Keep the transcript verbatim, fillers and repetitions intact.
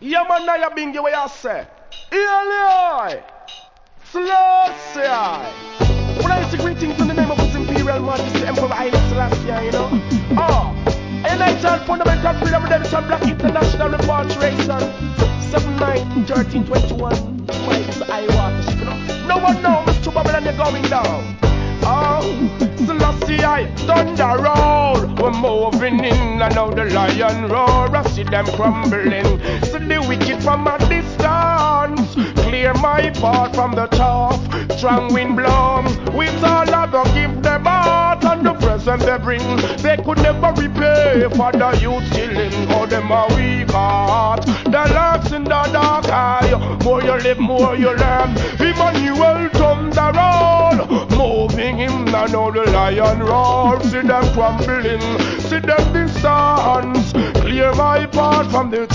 Yeah, man, now you bingy what you say. Eli, Selassie. When I say greetings in the name of His Imperial Majesty, Emperor Haile Selassie, you know. Oh, and I tell fundamental freedom redemption, Black International Repatriation. seven nine thirteen twenty-one. Why is the eye water ship, you know? No one knows, Mister Babylon, you're going down. Oh, Selassie, I thunder roll. We're moving in and now the lion roar. I see them crumbling. See the wicked from a distance. Clear my path from the top. Strong wind blow. With all I go give them out. And the present they bring, they could never repay for the youth killing. Or them a weak heart. The lurks in the dark eye. More you live, more you learn. Emmanuel thunder roll. Moving him and now the lion roar. See them crumbling. See them distance. Clear my path from the